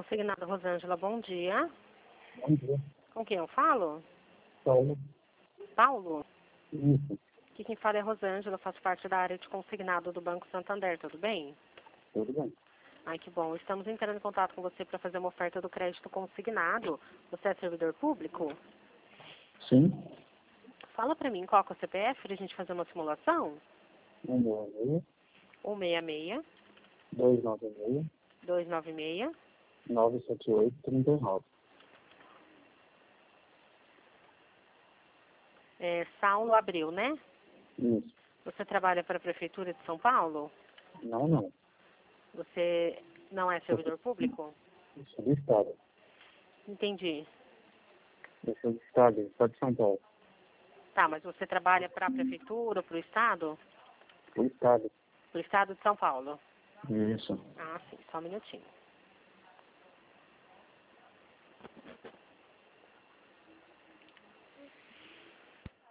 Consignado Rosângela, bom dia. Bom dia. Com quem eu falo? Paulo. Paulo? Isso. Aqui quem fala é Rosângela, faço parte da área de consignado do Banco Santander, tudo bem? Tudo bem. Ai, que bom. Estamos entrando em contato com você para fazer uma oferta do crédito consignado. Você é servidor público? Sim. Fala para mim qual que é o CPF para a gente fazer uma simulação. 166, 166 296, 296 978, 39. Saulo Abreu, né? Isso. Você trabalha para a Prefeitura de São Paulo? Não. Você não é servidor público? Eu sou do Estado. Entendi. Eu sou do Estado de São Paulo. Tá, mas você trabalha para a Prefeitura, para o Estado? Do Estado. Para o Estado de São Paulo? Isso. Ah, sim, só um minutinho.